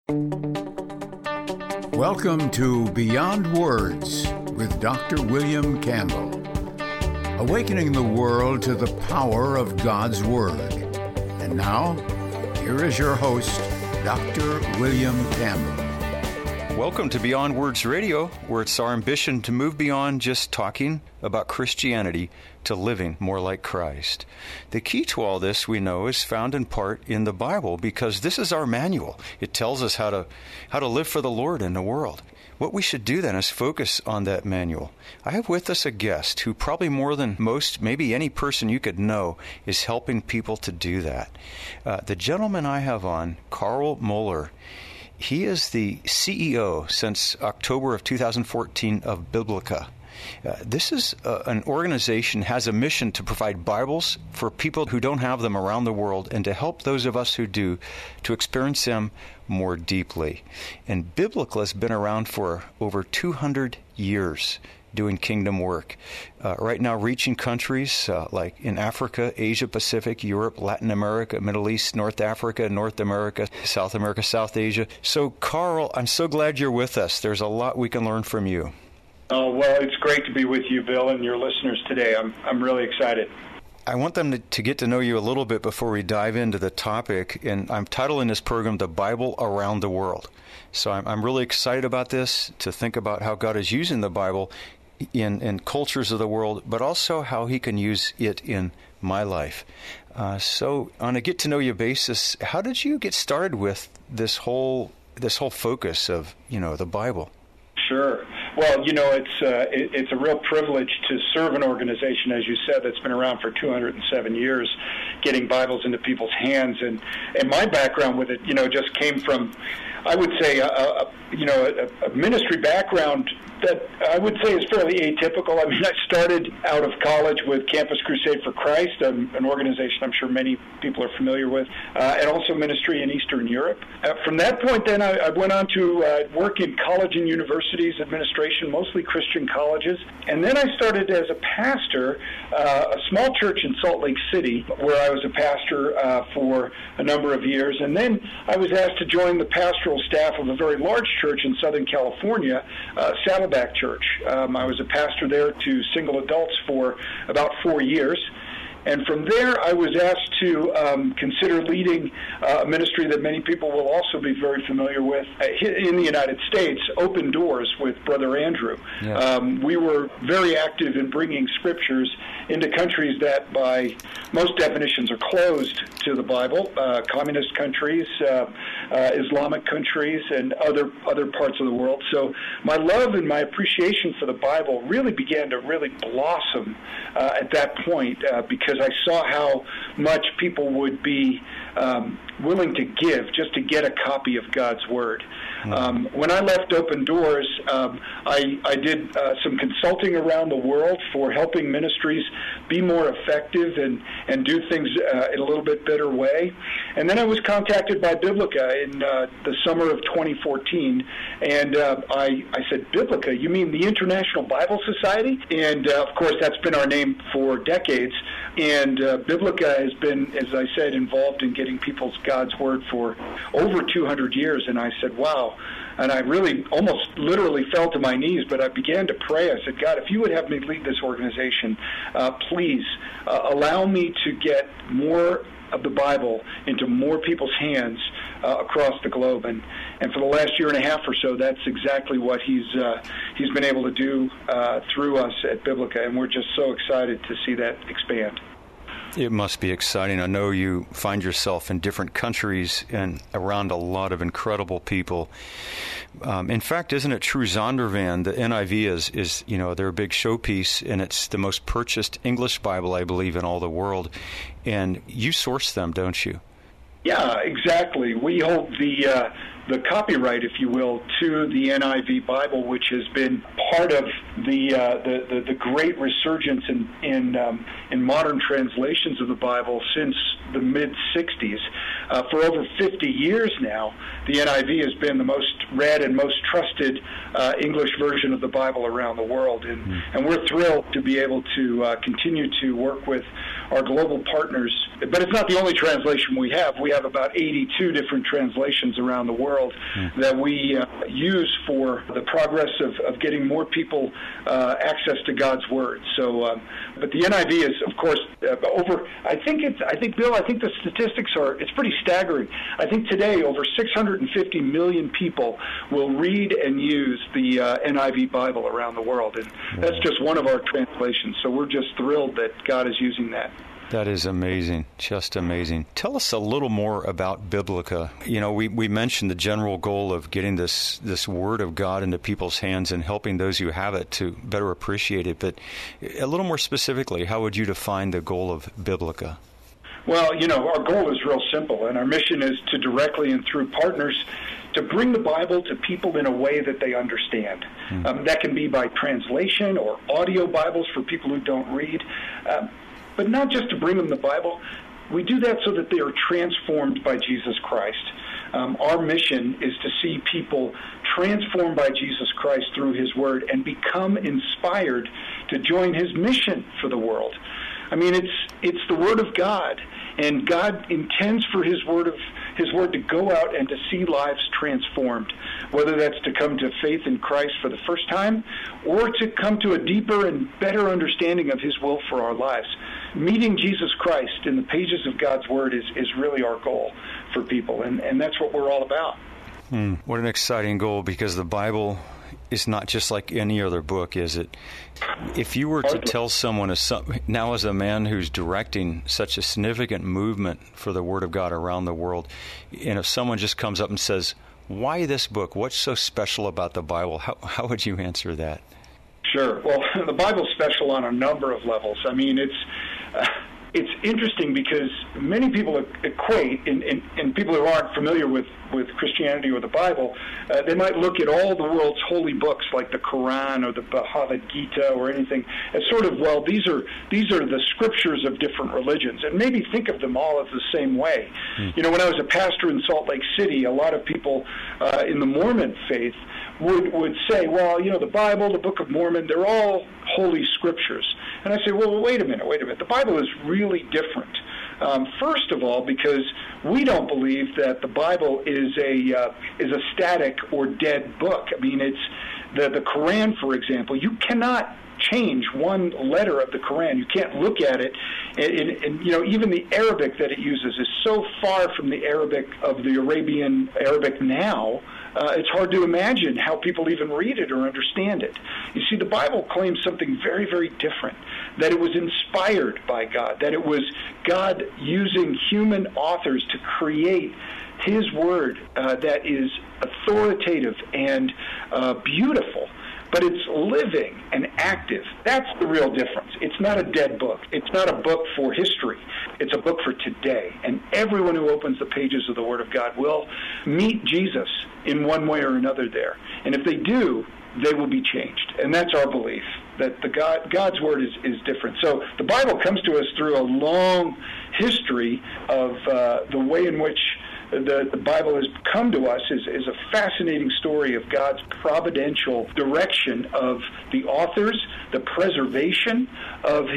Welcome to Beyond Words with Dr. William Campbell, awakening the world to the power of God's Word. And now, here is your host, Dr. William Campbell. Welcome to Beyond Words Radio, where it's our ambition to move beyond just talking about Christianity to living more like Christ. The key to all this, we know, is found in part in the Bible, because this is our manual. It tells us how to live for the Lord in the world. What we should do then is focus on that manual. I have with us a guest who probably more than most, maybe any person you could know, is helping people to do that. The gentleman I have on, Carl Mohler, he is the CEO since October of 2014 of Biblica. This is an organization that has a mission to provide Bibles for people who don't have them around the world, and to help those of us who do to experience them more deeply. And Biblica has been around for over 200 years doing kingdom work. Right now reaching countries like in Africa, Asia Pacific, Europe, Latin America, Middle East, North Africa, North America, South Asia. So Carl, I'm so glad you're with us. There's a lot we can learn from you. Oh, well, it's great to be with you, Bill, and your listeners today. I'm really excited. I want them to get to know you a little bit before we dive into the topic, and I'm titling this program, The Bible Around the World. So I'm really excited about this, to think about how God is using the Bible in cultures of the world, but also how He can use it in my life. So on a get-to-know-you basis, how did you get started with this whole focus of, the Bible? Sure. Well, it's a real privilege to serve an organization, as you said, that's been around for 207 years, getting Bibles into people's hands. And my background with it, just came from, I would say, a ministry background that I would say is fairly atypical. I mean, I started out of college with Campus Crusade for Christ, an organization I'm sure many people are familiar with, and also ministry in Eastern Europe. From that point, then, I went on to work in college and universities, administration, mostly Christian colleges. And then I started as a pastor, a small church in Salt Lake City, where I was a pastor for a number of years. And then I was asked to join the pastoral staff of a very large church in Southern California, Saddleback Church. I was a pastor there to single adults for about 4 years. And from there, I was asked to consider leading a ministry that many people will also be very familiar with in the United States, Open Doors with Brother Andrew. Yeah. We were very active in bringing scriptures into countries that by most definitions are closed to the Bible, communist countries, Islamic countries, and other parts of the world. So my love and my appreciation for the Bible really began to really blossom at that point, because I saw how much people would be willing to give just to get a copy of God's Word. When I left Open Doors, I did some consulting around the world for helping ministries be more effective and do things in a little bit better way. And then I was contacted by Biblica in the summer of 2014, and I said, Biblica, you mean the International Bible Society? And of course, that's been our name for decades. And Biblica has been, as I said, involved in getting people's God's Word for over 200 years. And I said, wow. And I really almost literally fell to my knees, but I began to pray. I said, God, if you would have me lead this organization, please allow me to get more of the Bible into more people's hands across the globe. And for the last year and a half or so, that's exactly what he's been able to do through us at Biblica, and we're just so excited to see that expand. It must be exciting. I know you find yourself in different countries and around a lot of incredible people. In fact, isn't it true, Zondervan, the NIV is they're a big showpiece, and it's the most purchased English Bible, I believe, in all the world. And you source them, don't you? Yeah, exactly. We hold the copyright, if you will, to the NIV Bible, which has been part of the great resurgence in modern translations of the Bible since the mid-'60s. For over 50 years now, the NIV has been the most read and most trusted English version of the Bible around the world, and we're thrilled to be able to continue to work with our global partners But it's not the only translation we have. We have about 82 different translations around the world that we use for the progress of getting more people access to God's Word. So, but the NIV is, of course, over. I think, Bill, the statistics it's pretty staggering. I think today over 650 million people will read and use the NIV Bible around the world, and that's just one of our translations. So we're just thrilled that God is using that. That is amazing, just amazing. Tell us a little more about Biblica. You know, we mentioned the general goal of getting this Word of God into people's hands and helping those who have it to better appreciate it. But a little more specifically, how would you define the goal of Biblica? Well, you know, our goal is real simple, and our mission is to directly and through partners to bring the Bible to people in a way that they understand. That can be by translation or audio Bibles for people who don't read. But not just to bring them the Bible. We do that so that they are transformed by Jesus Christ. Our mission is to see people transformed by Jesus Christ through His Word and become inspired to join His mission for the world. I mean, it's the Word of God, and God intends for His Word to go out and to see lives transformed, whether that's to come to faith in Christ for the first time or to come to a deeper and better understanding of His will for our lives. Meeting Jesus Christ in the pages of God's Word is really our goal for people, and that's what we're all about. What an exciting goal, because the Bible is not just like any other book, is it? If you were to tell someone, now as a man who's directing such a significant movement for the Word of God around the world, and if someone just comes up and says, why this book? What's so special about the Bible? How would you answer that? Sure. Well, the Bible's special on a number of levels. I mean, it's interesting because many people equate, and people who aren't familiar with Christianity or the Bible, they might look at all the world's holy books like the Quran or the Bhagavad Gita or anything as sort of, well, these are the scriptures of different religions, and maybe think of them all as the same way. You know, when I was a pastor in Salt Lake City, a lot of people in the Mormon faith would say, well, you know, the Bible, the Book of Mormon, they're all holy scriptures. And I say, well, wait a minute. The Bible is really different. First of all, because we don't believe that the Bible is a static or dead book. I mean, it's the Quran, for example. You cannot change one letter of the Quran. You can't look at it, and you know, even the Arabic that it uses is so far from the Arabic of the Arabian Arabic now. It's hard to imagine how people even read it or understand it. You see, the Bible claims something very, very different, that it was inspired by God, that it was God using human authors to create His Word that is authoritative and beautiful, but it's living and active. That's the real difference. It's not a dead book. It's not a book for history. It's a book for today. And everyone who opens the pages of the Word of God will meet Jesus in one way or another there. And if they do, they will be changed. And that's our belief, that God's Word is different. So the Bible comes to us through a long history of the way in which the Bible has come to us is a fascinating story of God's providential direction of the authors, the preservation of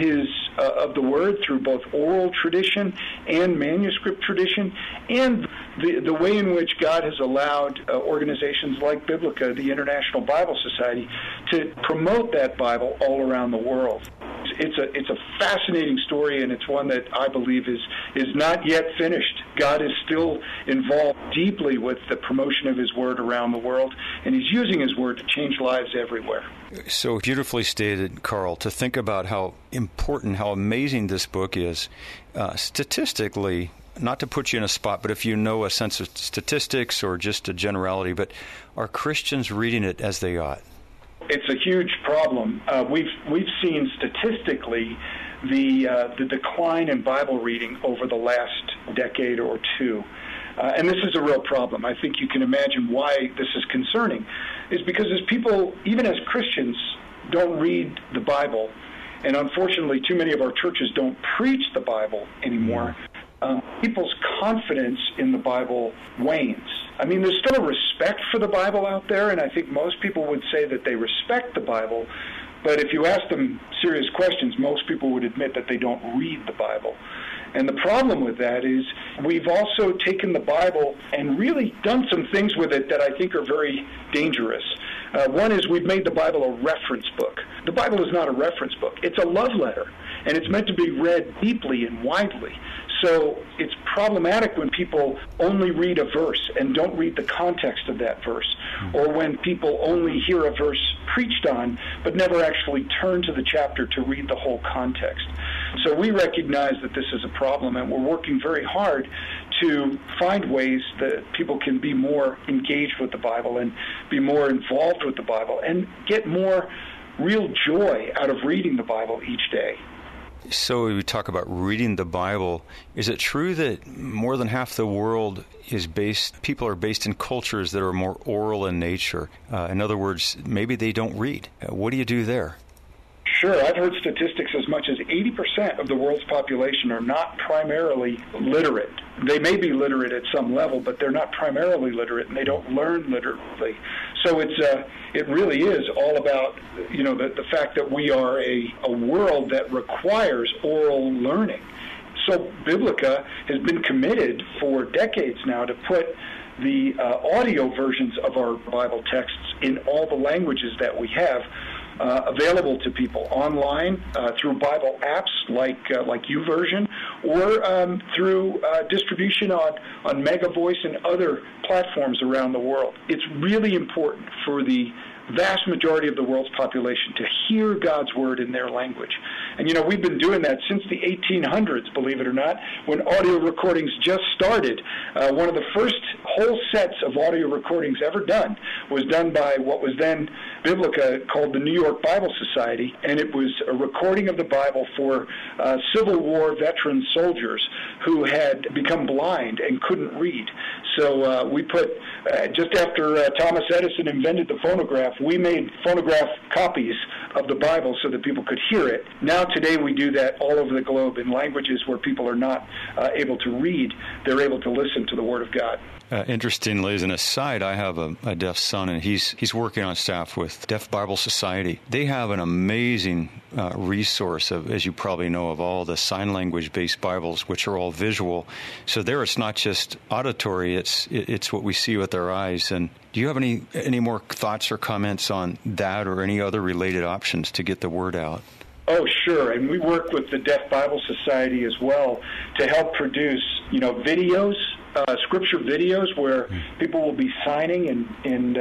the Word through both oral tradition and manuscript tradition, and the way in which God has allowed organizations like Biblica, the International Bible Society, to promote that Bible all around the world. It's a fascinating story, and it's one that I believe is not yet finished. God is still involved deeply with the promotion of His Word around the world, and He's using His Word to change lives everywhere. So beautifully stated, Carl, to think about how important, how amazing this book is. Statistically, not to put you in a spot, but if you know a sense of statistics or just a generality, but are Christians reading it as they ought? It's a huge problem. We've seen statistically the decline in Bible reading over the last decade or two. And this is a real problem. I think you can imagine why this is concerning, is because as people, even as Christians, don't read the Bible, and unfortunately too many of our churches don't preach the Bible anymore, people's confidence in the Bible wanes. I mean, there's still a respect for the Bible out there, and I think most people would say that they respect the Bible, but if you ask them serious questions, most people would admit that they don't read the Bible. And the problem with that is we've also taken the Bible and really done some things with it that I think are very dangerous. One is we've made the Bible a reference book. The Bible is not a reference book. It's a love letter, and it's meant to be read deeply and widely. So it's problematic when people only read a verse and don't read the context of that verse, or when people only hear a verse preached on but never actually turn to the chapter to read the whole context. So we recognize that this is a problem, and we're working very hard to find ways that people can be more engaged with the Bible and be more involved with the Bible and get more real joy out of reading the Bible each day. So we talk about reading the Bible. Is it true that more than half the world people are based in cultures that are more oral in nature? In other words, maybe they don't read. What do you do there? Sure. I've heard statistics as much as 80% of the world's population are not primarily literate. They may be literate at some level, but they're not primarily literate, and they don't learn literally. So it really is all about, the fact that we are a world that requires oral learning. So Biblica has been committed for decades now to put the audio versions of our Bible texts in all the languages that we have available to people online through Bible apps like YouVersion, or through distribution on Mega Voice and other platforms around the world. It's really important for the vast majority of the world's population to hear God's word in their language. And, we've been doing that since the 1800s, believe it or not, when audio recordings just started. One of the first whole sets of audio recordings ever done was done by what was then Biblica, called the New York Bible Society, and it was a recording of the Bible for Civil War veteran soldiers who had become blind and couldn't read. So we put, just after Thomas Edison invented the phonograph, we made phonograph copies of the Bible so that people could hear it. Now today we do that all over the globe in languages where people are not able to read. They're able to listen to the Word of God. Interestingly, as an aside, I have a deaf son, and he's working on staff with Deaf Bible Society. They have an amazing resource of, as you probably know, of all the sign language-based Bibles, which are all visual. So there, it's not just auditory; it's what we see with our eyes. And do you have any more thoughts or comments on that, or any other related options to get the word out? Oh, sure. And we work with the Deaf Bible Society as well to help produce, videos, scripture videos where people will be signing in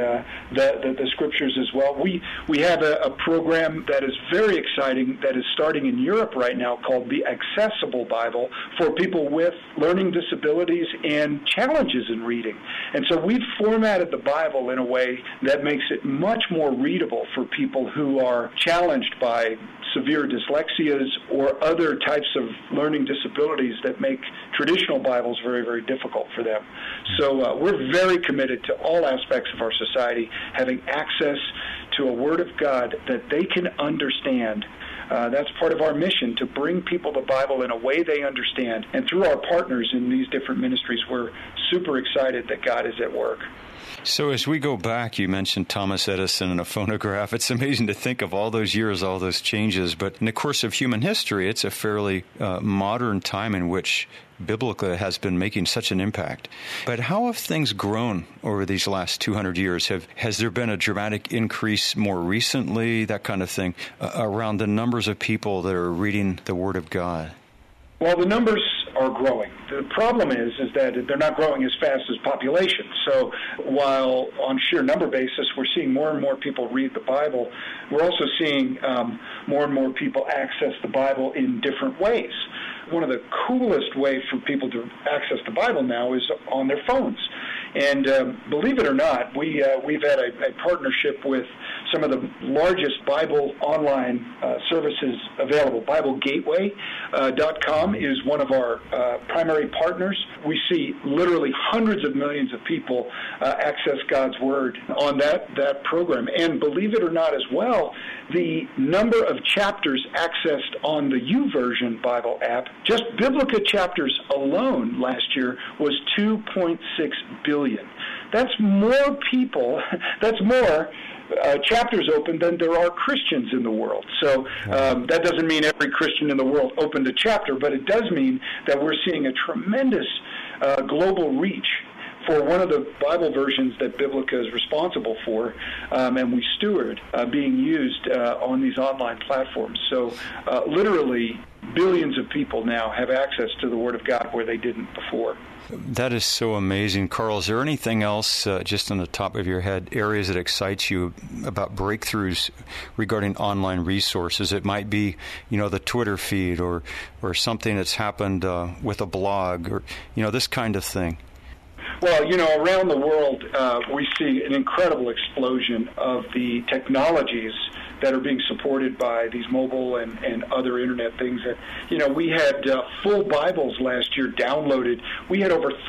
the scriptures as well. We have a program that is very exciting that is starting in Europe right now called the Accessible Bible for people with learning disabilities and challenges in reading. And so we've formatted the Bible in a way that makes it much more readable for people who are challenged by severe dyslexias or other types of learning disabilities that make traditional Bibles very, very difficult for them. So we're very committed to all aspects of our society having access to a Word of God that they can understand. That's part of our mission, to bring people the Bible in a way they understand. And through our partners in these different ministries, we're super excited that God is at work. So as we go back, you mentioned Thomas Edison and a phonograph. It's amazing to think of all those years, all those changes. But in the course of human history, it's a fairly modern time in which Biblica has been making such an impact. But how have things grown over these last 200 years? Has there been a dramatic increase more recently, that kind of thing, around the numbers of people that are reading the Word of God? Well, the numbers are growing. The problem is that they're not growing as fast as population. So while on sheer number basis we're seeing more and more people read the Bible, we're also seeing more and more people access the Bible in different ways. One of the coolest ways for people to access the Bible now is on their phones. And believe it or not, we've had a partnership with some of the largest Bible online services available. BibleGateway.com is one of our primary partners. We see literally hundreds of millions of people access God's Word on that program. And believe it or not as well, the number of chapters accessed on the YouVersion Bible app, just Biblica chapters alone last year, was 2.6 billion. That's more people, that's more chapters open, then there are Christians in the world. So that doesn't mean every Christian in the world opened a chapter, but it does mean that we're seeing a tremendous global reach for one of the Bible versions that Biblica is responsible for, and we steward, being used on these online platforms. So literally billions of people now have access to the Word of God where they didn't before. That is so amazing. Carl, is there anything else, just on the top of your head, areas that excites you about breakthroughs regarding online resources? It might be, the Twitter feed or something that's happened with a blog or, this kind of thing. Well, around the world, we see an incredible explosion of the technologies that are being supported by these mobile and other internet things. That, we had full Bibles last year downloaded. We had over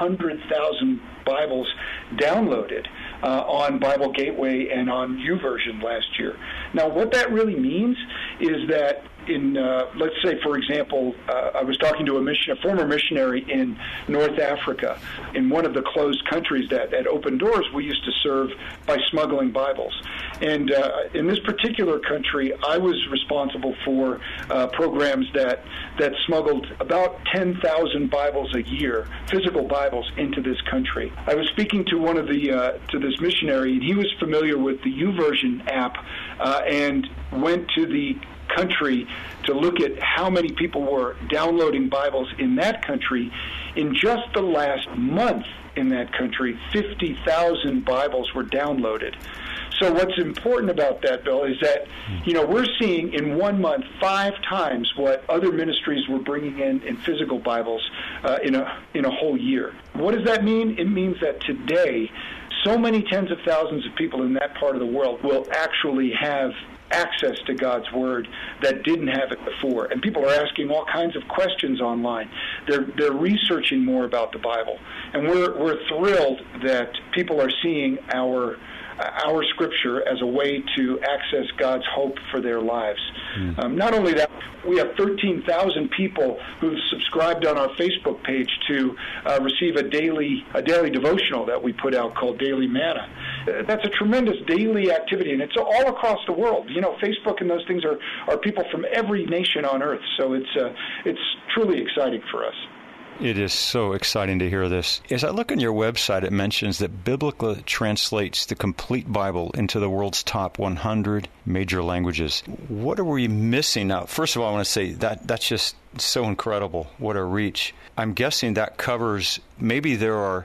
300,000 Bibles downloaded on Bible Gateway and on YouVersion last year. Now, what that really means is that in, let's say, for example, I was talking to a former missionary in North Africa, in one of the closed countries that at Open Doors we used to serve by smuggling Bibles. And in this particular country, I was responsible for programs that smuggled about 10,000 Bibles a year, physical Bibles, into this country. I was speaking to one of to this missionary, and he was familiar with the YouVersion app, and went to the country to look at how many people were downloading Bibles in that country. In just the last month in that country, 50,000 Bibles were downloaded. So what's important about that, Bill, is that, we're seeing in 1 month 5 times what other ministries were bringing in physical Bibles in a whole year. What does that mean? It means that today, so many tens of thousands of people in that part of the world will actually have access to God's Word that didn't have it before. And people are asking all kinds of questions online. They're researching more about the Bible. And we're thrilled that people are seeing our Scripture as a way to access God's hope for their lives. Not only that, we have 13,000 people who've subscribed on our Facebook page to receive a daily devotional that we put out called Daily Manna. That's a tremendous daily activity, and it's all across the world. Facebook and those things are people from every nation on earth, so it's truly exciting for us. It is so exciting to hear this. As I look on your website, it mentions that Biblica translates the complete Bible into the world's top 100 major languages. What are we missing now? First of all, I want to say that's just so incredible. What a reach. I'm guessing that covers, maybe there are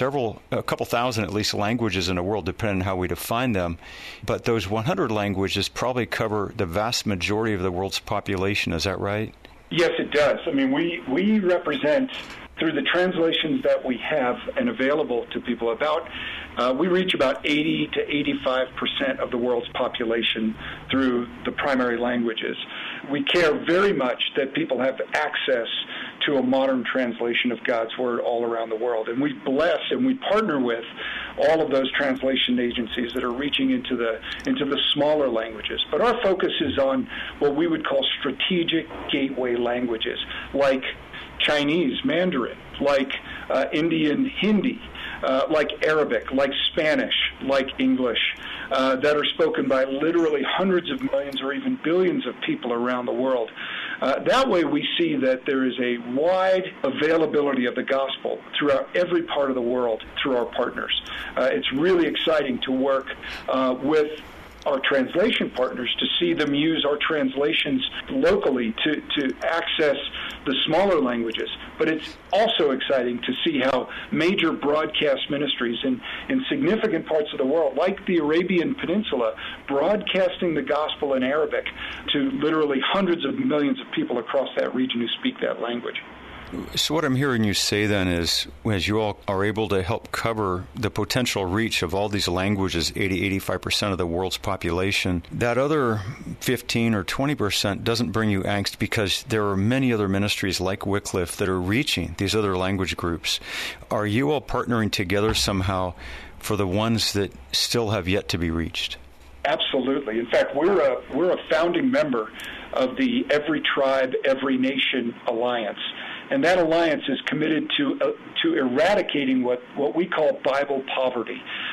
a couple thousand at least languages in the world, depending on how we define them. But those 100 languages probably cover the vast majority of the world's population. Is that right? Yes, it does. I mean, we represent, through the translations that we have and available to people, we reach about 80 to 85% of the world's population through the primary languages. We care very much that people have access to a modern translation of God's Word all around the world. And we bless and we partner with all of those translation agencies that are reaching into the smaller languages. But our focus is on what we would call strategic gateway languages, like Chinese Mandarin, like Indian Hindi, like Arabic, like Spanish, like English, that are spoken by literally hundreds of millions or even billions of people around the world. That way we see that there is a wide availability of the gospel throughout every part of the world through our partners. It's really exciting to work with our translation partners to see them use our translations locally to access the smaller languages. But it's also exciting to see how major broadcast ministries in significant parts of the world, like the Arabian Peninsula, broadcasting the gospel in Arabic to literally hundreds of millions of people across that region who speak that language. So what I'm hearing you say then is, as you all are able to help cover the potential reach of all these languages, 80-85% of the world's population, that other 15 or 20% doesn't bring you angst, because there are many other ministries like Wycliffe that are reaching these other language groups. Are you all partnering together somehow for the ones that still have yet to be reached? Absolutely. In fact, we're a founding member of the Every Tribe, Every Nation Alliance. And that alliance is committed to eradicating what we call Bible poverty.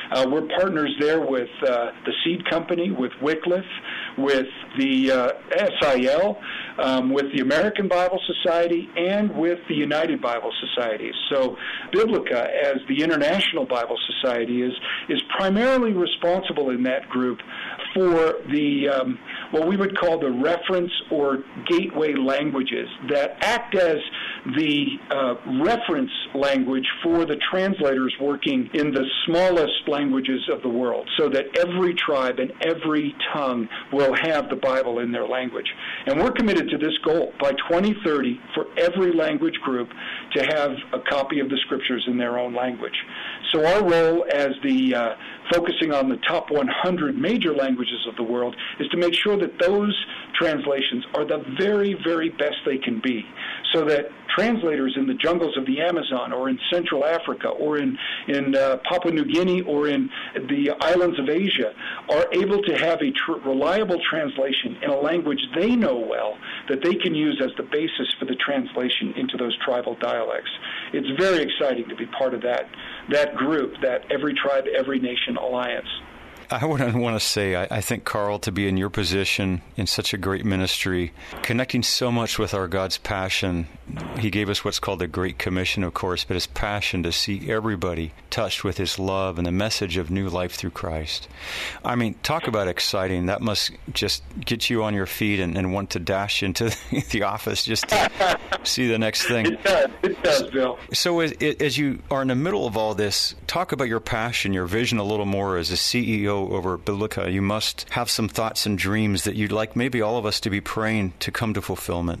We're partners there with the Seed Company, with Wycliffe, with the SIL, with the American Bible Society, and with the United Bible Society. So Biblica, as the International Bible Society, is primarily responsible in that group for the what we would call the reference or gateway languages that act as the reference language for the translators working in the smallest languages of the world, so that every tribe and every tongue will have the Bible in their language. And we're committed to this goal by 2030 for every language group to have a copy of the Scriptures in their own language. So our role as the focusing on the top 100 major languages of the world is to make sure that those translations are the very, very best they can be, so that translators in the jungles of the Amazon or in Central Africa or in Papua New Guinea or in the islands of Asia are able to have a reliable translation in a language they know well that they can use as the basis for the translation into those tribal dialects. It's very exciting to be part of that group, that Every Tribe, Every Nation Alliance. I want to say, I think, Carl, to be in your position in such a great ministry, connecting so much with our God's passion. He gave us what's called the Great Commission, of course, but his passion to see everybody touched with his love and the message of new life through Christ. I mean, talk about exciting. That must just get you on your feet and want to dash into the office just to see the next thing. It does, Bill. So as you are in the middle of all this, talk about your passion, your vision a little more as a CEO over Biblica. You must have some thoughts and dreams that you'd like maybe all of us to be praying to come to fulfillment.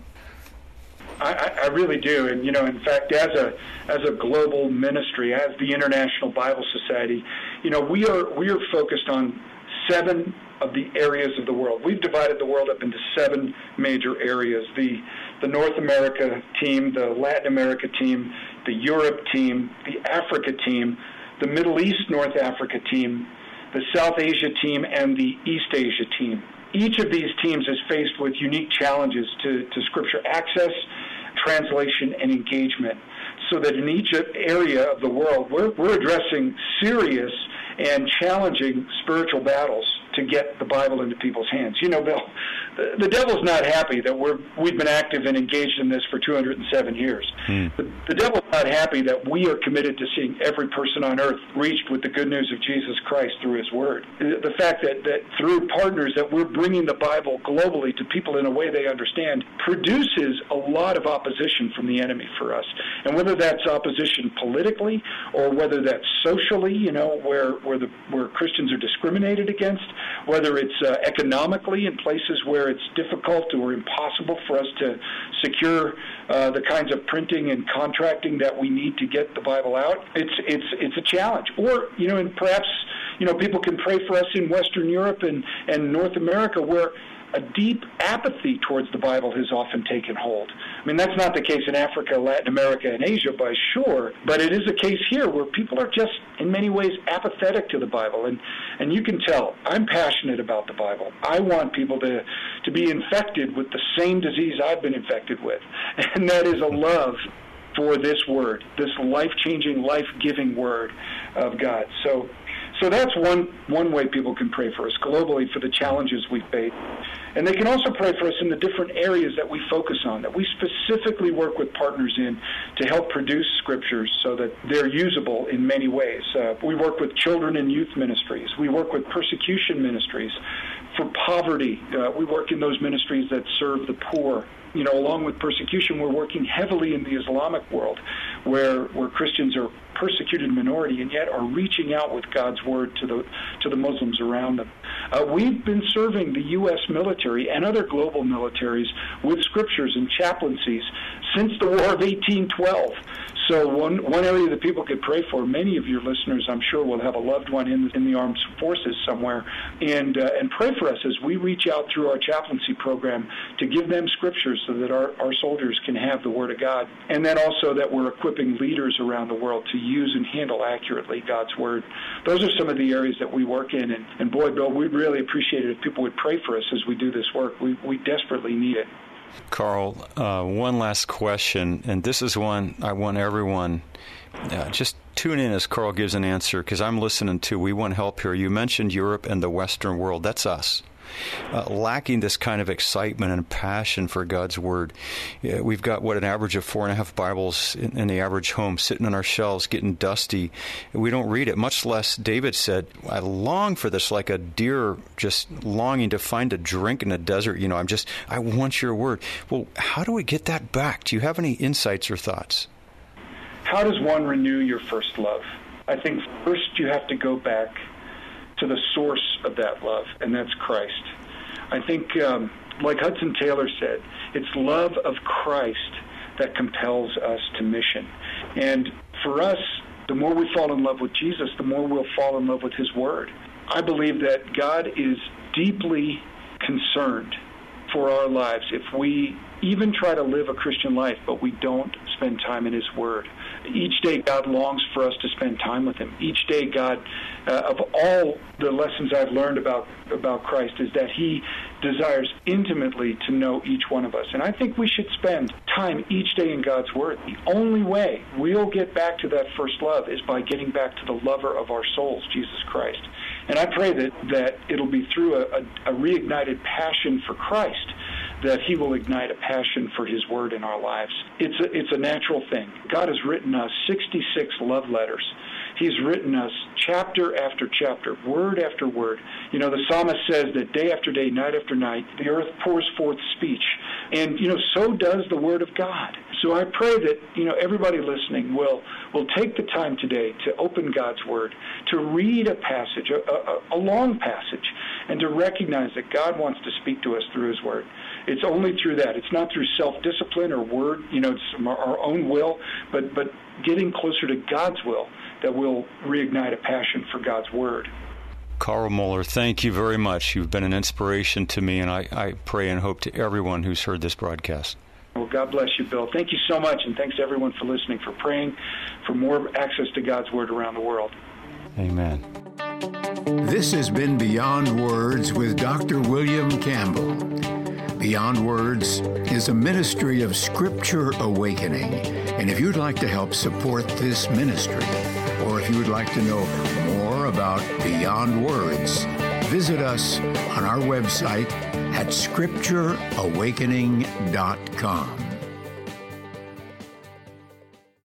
I really do, and in fact, as a global ministry, as the International Bible Society, we are focused on 7 of the areas of the world. We've divided the world up into 7 major areas: the North America team, the Latin America team, the Europe team, the Africa team, the Middle East North Africa team, the South Asia team, and the East Asia team. Each of these teams is faced with unique challenges to Scripture access, translation, and engagement, so that in each area of the world, we're addressing serious and challenging spiritual battles to get the Bible into people's hands. Bill, the devil's not happy that we've been active and engaged in this for 207 years. The devil's not happy that we are committed to seeing every person on earth reached with the good news of Jesus Christ through his word. The fact that through partners that we're bringing the Bible globally to people in a way they understand produces a lot of opposition from the enemy for us. And whether that's opposition politically or whether that's socially, where Christians are discriminated against, whether it's economically in places where it's difficult or impossible for us to secure the kinds of printing and contracting that we need to get the Bible out, it's a challenge. Or, and perhaps, people can pray for us in Western Europe and North America, where a deep apathy towards the Bible has often taken hold. I mean, that's not the case in Africa, Latin America, and Asia, by sure, but it is a case here where people are just, in many ways, apathetic to the Bible. And you can tell, I'm passionate about the Bible. I want people to be infected with the same disease I've been infected with, and that is a love for this word, this life-changing, life-giving word of God. So that's one way people can pray for us globally for the challenges we face. And they can also pray for us in the different areas that we focus on, that we specifically work with partners in to help produce scriptures so that they're usable in many ways. We work with children and youth ministries. We work with persecution ministries. For poverty, we work in those ministries that serve the poor. Along with persecution, we're working heavily in the Islamic world, where Christians are persecuted minority and yet are reaching out with God's word to the Muslims around them. We've been serving the U.S. military and other global militaries with scriptures and chaplaincies since the War of 1812. So one area that people could pray for, many of your listeners, I'm sure, will have a loved one in the armed forces somewhere, and pray for us as we reach out through our chaplaincy program to give them scriptures so that our soldiers can have the Word of God, and then also that we're equipping leaders around the world to use and handle accurately God's Word. Those are some of the areas that we work in, and boy, Bill, we'd really appreciate it if people would pray for us as we do this work. We desperately need it. Carl, one last question, and this is one I want everyone just tune in as Carl gives an answer, because I'm listening too. We want help here. You mentioned Europe and the Western world. That's us. Lacking this kind of excitement and passion for God's Word. We've got, an average of 4.5 Bibles in the average home sitting on our shelves, getting dusty. We don't read it, much less, David said, I long for this like a deer just longing to find a drink in the desert. I want your Word. Well, how do we get that back? Do you have any insights or thoughts? How does one renew your first love? I think first you have to go back to the source of that love, and that's Christ. I think, like Hudson Taylor said, it's love of Christ that compels us to mission. And for us, the more we fall in love with Jesus, the more we'll fall in love with His Word. I believe that God is deeply concerned for our lives if we even try to live a Christian life, but we don't spend time in His Word. Each day, God longs for us to spend time with Him. Each day, God, of all the lessons I've learned about Christ, is that He desires intimately to know each one of us. And I think we should spend time each day in God's Word. The only way we'll get back to that first love is by getting back to the lover of our souls, Jesus Christ. And I pray that it'll be through a reignited passion for Christ that He will ignite a passion for His Word in our lives. It's a natural thing. God has written us 66 love letters. He's written us chapter after chapter, word after word. The psalmist says that day after day, night after night, the earth pours forth speech. And, so does the Word of God. So I pray that, everybody listening will take the time today to open God's Word, to read a passage, a long passage, and to recognize that God wants to speak to us through His Word. It's only through that. It's not through self-discipline or word, it's our own will, but getting closer to God's will that will reignite a passion for God's Word. Carl Moeller, thank you very much. You've been an inspiration to me, and I pray and hope to everyone who's heard this broadcast. Well, God bless you, Bill. Thank you so much, and thanks to everyone for listening, for praying for more access to God's Word around the world. Amen. This has been Beyond Words with Dr. William Campbell. Beyond Words is a ministry of Scripture Awakening. And if you'd like to help support this ministry, or if you would like to know more about Beyond Words, visit us on our website at scriptureawakening.com.